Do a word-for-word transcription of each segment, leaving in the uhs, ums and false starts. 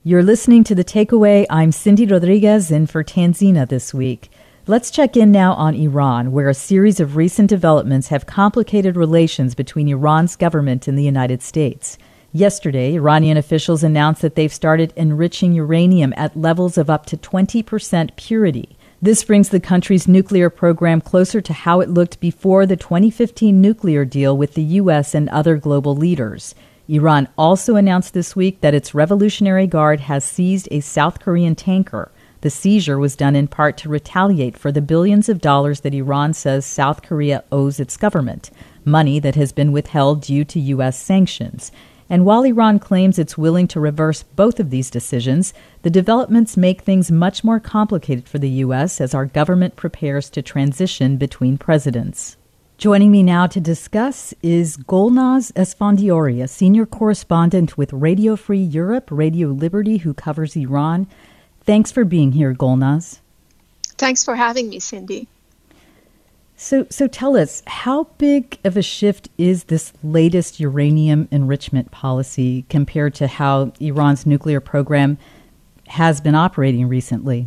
You're listening to The Takeaway. I'm Cindy Rodriguez in for Tanzina this week. Let's check in now on Iran, where a series of recent developments have complicated relations between Iran's government and the United States. Yesterday, Iranian officials announced that they've started enriching uranium at levels of up to twenty percent purity. This brings the country's nuclear program closer to how it looked before the twenty fifteen nuclear deal with the U S and other global leaders. Iran also announced this week that its Revolutionary Guard has seized a South Korean tanker. The seizure was done in part to retaliate for the billions of dollars that Iran says South Korea owes its government, money that has been withheld due to U S sanctions. And while Iran claims it's willing to reverse both of these decisions, the developments make things much more complicated for the U S as our government prepares to transition between presidents. Joining me now to discuss is Golnaz Esfandiari, a senior correspondent with Radio Free Europe, Radio Liberty, who covers Iran. Thanks for being here, Golnaz. Thanks for having me, Cindy. So, so tell us, how big of a shift is this latest uranium enrichment policy compared to how Iran's nuclear program has been operating recently?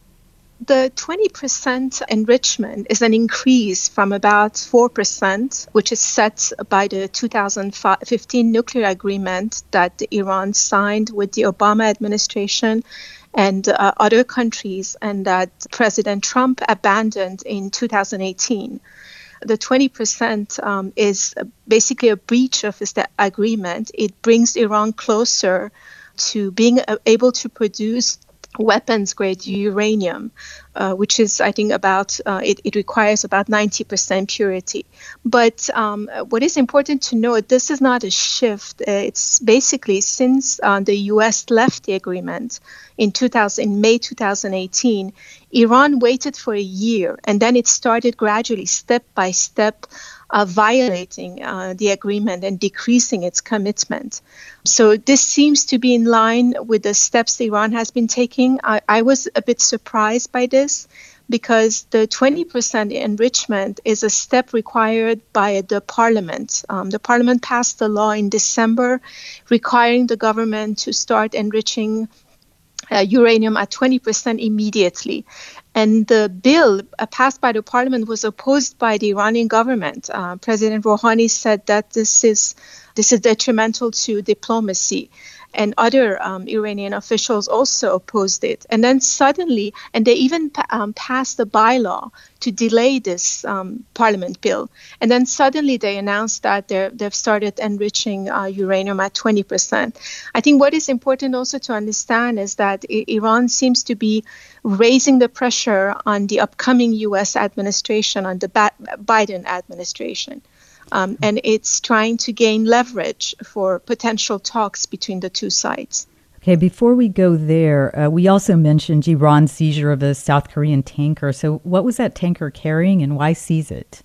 The twenty percent enrichment is an increase from about four percent, which is set by the two thousand fifteen nuclear agreement that Iran signed with the Obama administration and uh, other countries, and that President Trump abandoned in two thousand eighteen. The twenty percent um, is basically a breach of this agreement. It brings Iran closer to being able to produce weapons-grade uranium, uh, which is, I think, about, uh, it, it requires about ninety percent purity. But um, what is important to note, this is not a shift. Uh, it's basically since uh, the U S left the agreement in two thousand, in May two thousand eighteen, Iran waited for a year, and then it started gradually, step by step, Uh, violating uh, the agreement and decreasing its commitment. So this seems to be in line with the steps Iran has been taking. I, I was a bit surprised by this because the twenty percent enrichment is a step required by the parliament. Um, the parliament passed a law in December requiring the government to start enriching uh, uranium at twenty percent immediately. And the bill uh, passed by the parliament was opposed by the Iranian government. Uh, President Rouhani said that this is this is detrimental to diplomacy. And other um, Iranian officials also opposed it. And then suddenly, and they even pa- um, passed a bylaw to delay this um, parliament bill. And then suddenly they announced that they've started enriching uh, uranium at twenty percent. I think what is important also to understand is that I- Iran seems to be raising the pressure on the upcoming U S administration, on the ba- Biden administration. Um, and it's trying to gain leverage for potential talks between the two sides. Okay, before we go there, uh, we also mentioned Iran's seizure of a South Korean tanker. So what was that tanker carrying and why seize it?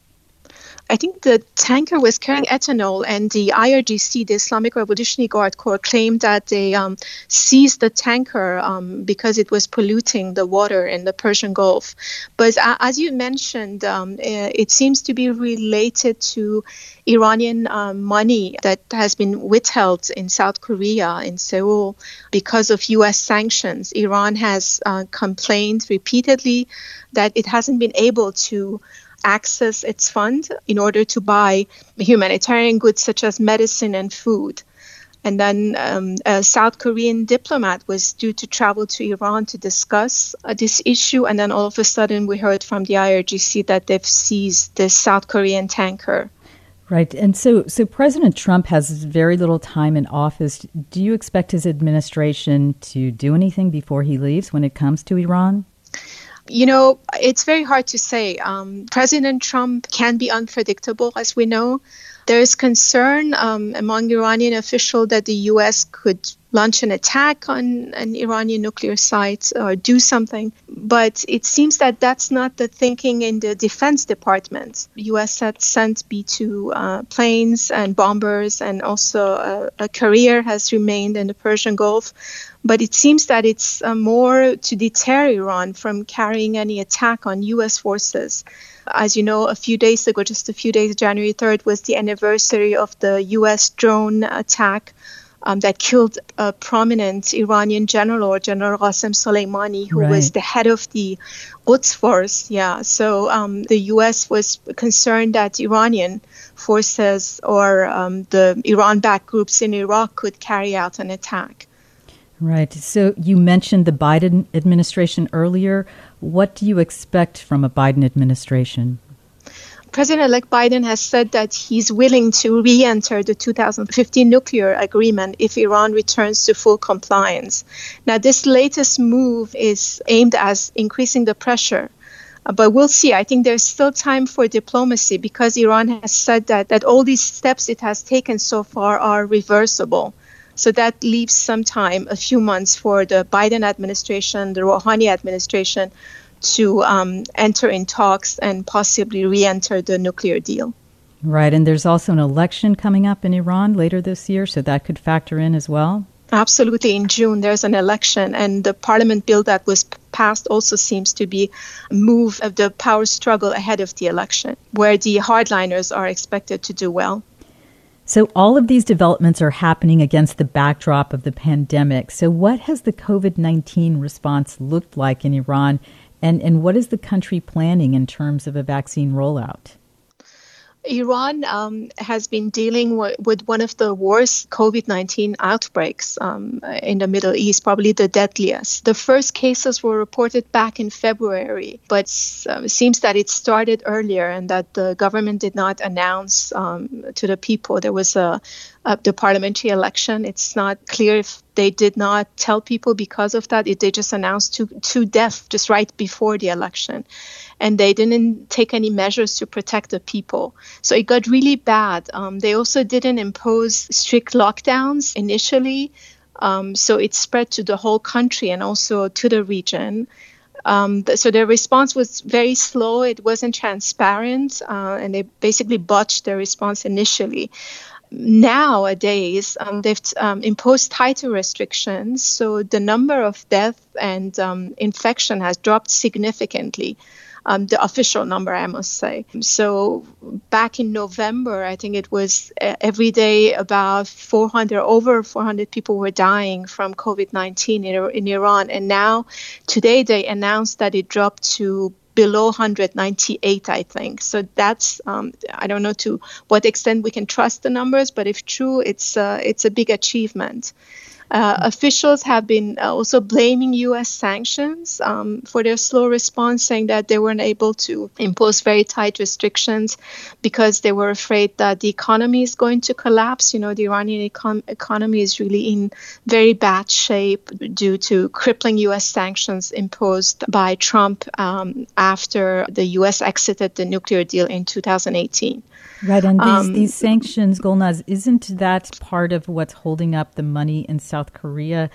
I think the tanker was carrying ethanol, and the I R G C, the Islamic Revolutionary Guard Corps, claimed that they um, seized the tanker um, because it was polluting the water in the Persian Gulf. But uh, as you mentioned, um, uh, it seems to be related to Iranian uh, money that has been withheld in South Korea, in Seoul, because of U S sanctions. Iran has uh, complained repeatedly that it hasn't been able to access its fund in order to buy humanitarian goods such as medicine and food. And then um, a South Korean diplomat was due to travel to Iran to discuss uh, this issue. And then all of a sudden we heard from the I R G C that they've seized this South Korean tanker. Right. And so, so President Trump has very little time in office. Do you expect his administration to do anything before he leaves when it comes to Iran? You know, it's very hard to say. Um, President Trump can be unpredictable, as we know. There is concern um, among Iranian officials that the U S could launch an attack on an Iranian nuclear site or do something. But it seems that that's not the thinking in the Defense Department. The U S had sent B two uh, planes and bombers, and also uh, a carrier has remained in the Persian Gulf. But it seems that it's uh, more to deter Iran from carrying any attack on U S forces. As you know, a few days ago, just a few days, January third, was the anniversary of the U S drone attack um, that killed a prominent Iranian general, General Qasem Soleimani, who Right. was the head of the Quds Force. Yeah, so um, the U S was concerned that Iranian forces or um, the Iran-backed groups in Iraq could carry out an attack. Right. So you mentioned the Biden administration earlier. What do you expect from a Biden administration? President-elect Biden has said that he's willing to re-enter the two thousand fifteen nuclear agreement if Iran returns to full compliance. Now, this latest move is aimed at increasing the pressure. Uh, But we'll see. I think there's still time for diplomacy because Iran has said that, that all these steps it has taken so far are reversible. So that leaves some time, a few months, for the Biden administration, the Rouhani administration, to um, enter in talks and possibly re-enter the nuclear deal. Right. And there's also an election coming up in Iran later this year, so that could factor in as well. Absolutely. In June, there's an election, and the parliament bill that was passed also seems to be a move of the power struggle ahead of the election, where the hardliners are expected to do well. So all of these developments are happening against the backdrop of the pandemic. So what has the COVID nineteen response looked like in Iran, and, and what is the country planning in terms of a vaccine rollout? Iran um, has been dealing w- with one of the worst COVID nineteen outbreaks um, in the Middle East, probably the deadliest. The first cases were reported back in February, but uh, it seems that it started earlier and that the government did not announce um, to the people. There was a, a the parliamentary election. It's not clear if they did not tell people because of that. It, they just announced two, two deaths just right before the election. And they didn't take any measures to protect the people. So it got really bad. Um, they also didn't impose strict lockdowns initially. Um, so it spread to the whole country and also to the region. Um, th- so their response was very slow. It wasn't transparent. Uh, and they basically botched their response initially. Nowadays, um, they've um, imposed tighter restrictions. So the number of deaths and um, infection has dropped significantly. Um, the official number, I must say. So back in November, I think it was uh, every day about four hundred, over four hundred people were dying from COVID nineteen in, in Iran. And now, today, they announced that it dropped to below one hundred ninety-eight, I think. So that's, um, I don't know to what extent we can trust the numbers, but if true, it's, uh, it's a big achievement. Uh, officials have been also blaming U S sanctions um, for their slow response, saying that they weren't able to impose very tight restrictions because they were afraid that the economy is going to collapse. You know, the Iranian econ- economy is really in very bad shape due to crippling U S sanctions imposed by Trump um, after the U S exited the nuclear deal in two thousand eighteen. Right, and these, Um, these sanctions, Golnaz, isn't that part of what's holding up the money in South Korea?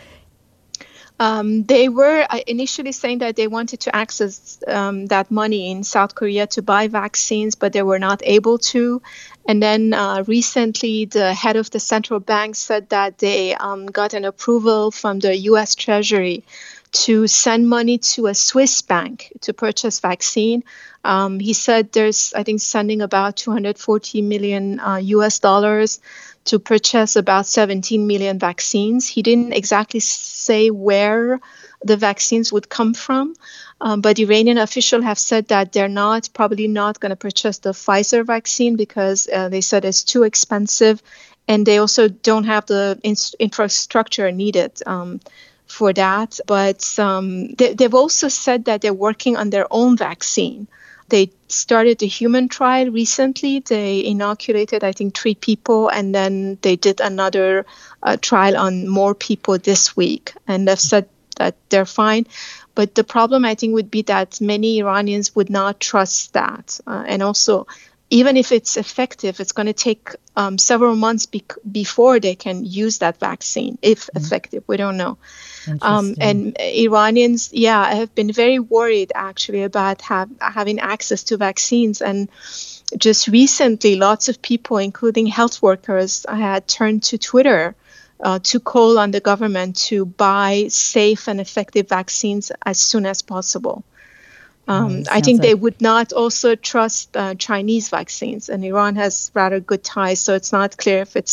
Um, they were uh, initially saying that they wanted to access um, that money in South Korea to buy vaccines, but they were not able to. And then uh, recently, the head of the central bank said that they um, got an approval from the U S Treasury to send money to a Swiss bank to purchase vaccine. Um, he said there's, I think, sending about two hundred forty million uh, U S dollars to purchase about seventeen million vaccines. He didn't exactly say where the vaccines would come from, um, but Iranian officials have said that they're not, probably not going to purchase the Pfizer vaccine because uh, they said it's too expensive, and they also don't have the in- infrastructure needed um, for that. But um, they, they've also said that they're working on their own vaccine. They started a human trial recently. They inoculated, I think, three people, and then they did another uh, trial on more people this week. And they've said that they're fine. But the problem, I think, would be that many Iranians would not trust that. Uh, and also, even if it's effective, it's going to take um, several months be- before they can use that vaccine, if mm-hmm. effective. We don't know. Um, and Iranians, yeah, have been very worried, actually, about have, having access to vaccines. And just recently, lots of people, including health workers, had turned to Twitter uh, to call on the government to buy safe and effective vaccines as soon as possible. Um, I think like- they would not also trust uh, Chinese vaccines, and Iran has rather good ties, so it's not clear if it's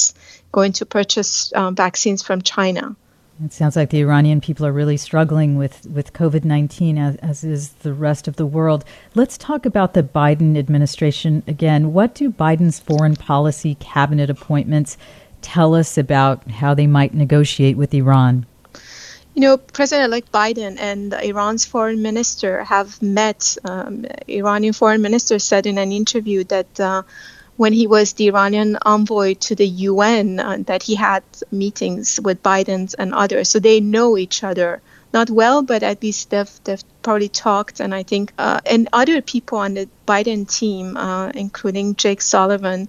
going to purchase um, vaccines from China. It sounds like the Iranian people are really struggling with, with COVID nineteen, as, as is the rest of the world. Let's talk about the Biden administration again. What do Biden's foreign policy cabinet appointments tell us about how they might negotiate with Iran? You know, President-elect Biden and Iran's foreign minister have met. Um, Iranian foreign minister said in an interview that uh, when he was the Iranian envoy to the U N, uh, that he had meetings with Biden and others. So they know each other. Not well, but at least they've, they've probably talked. And I think, uh, and other people on the Biden team, uh, including Jake Sullivan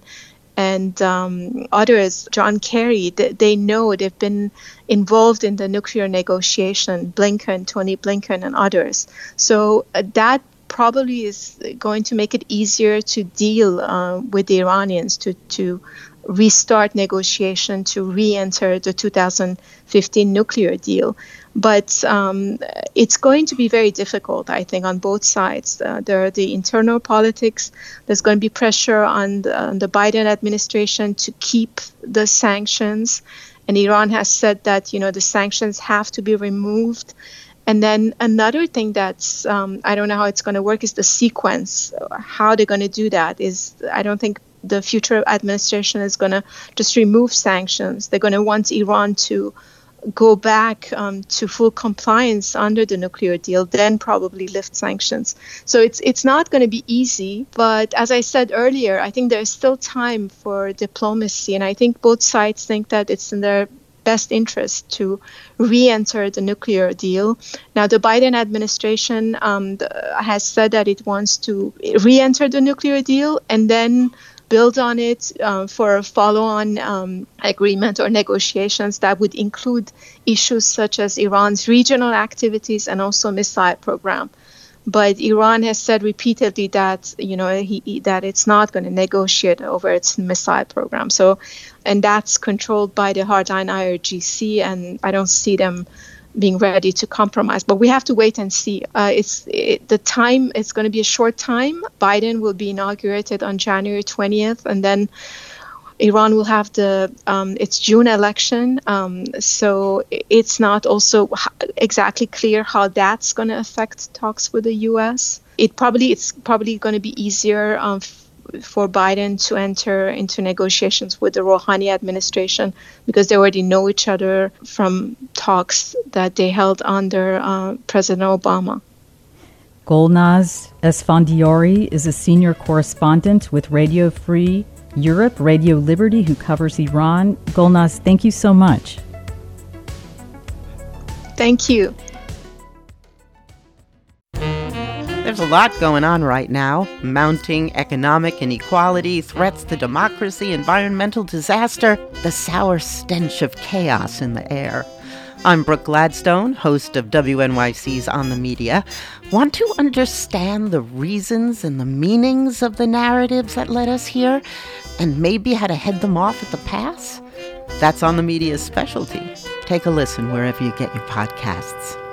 and um, others, John Kerry, they, they know they've been involved in the nuclear negotiation, Blinken, Tony Blinken, and others. So uh, that probably is going to make it easier to deal uh, with the Iranians, to, to restart negotiation, to re-enter the two thousand fifteen nuclear deal. But um, it's going to be very difficult, I think, on both sides. Uh, there are the internal politics. There's going to be pressure on the, on the Biden administration to keep the sanctions. And Iran has said that, you know, the sanctions have to be removed. And then another thing that's, um, I don't know how it's going to work, is the sequence. How they're going to do that is, I don't think the future administration is going to just remove sanctions. They're going to want Iran to go back um, to full compliance under the nuclear deal, then probably lift sanctions. So it's it's not going to be easy. But as I said earlier, I think there's still time for diplomacy. And I think both sides think that it's in their best interest to re-enter the nuclear deal. Now, the Biden administration um, the, has said that it wants to re-enter the nuclear deal and then build on it uh, for a follow-on um, agreement or negotiations that would include issues such as Iran's regional activities and also missile program. But Iran has said repeatedly that, you know, he, that it's not going to negotiate over its missile program. So, and that's controlled by the hardline I R G C, and I don't see them being ready to compromise. But we have to wait and see. Uh, it's it, the time. It's going to be a short time. Biden will be inaugurated on January twentieth, and then Iran will have the um, its June election. Um, so it's not also exactly clear how that's going to affect talks with the U S. It probably it's probably going to be easier um, f- for Biden to enter into negotiations with the Rouhani administration because they already know each other from talks that they held under uh, President Obama. Golnaz Esfandiari is a senior correspondent with Radio Free Europe, Radio Liberty, who covers Iran. Golnaz, thank you so much. Thank you. There's a lot going on right now. Mounting economic inequality, threats to democracy, environmental disaster, the sour stench of chaos in the air. I'm Brooke Gladstone, host of W N Y C's On the Media. Want to understand the reasons and the meanings of the narratives that led us here, and maybe how to head them off at the pass? That's On the Media's specialty. Take a listen wherever you get your podcasts.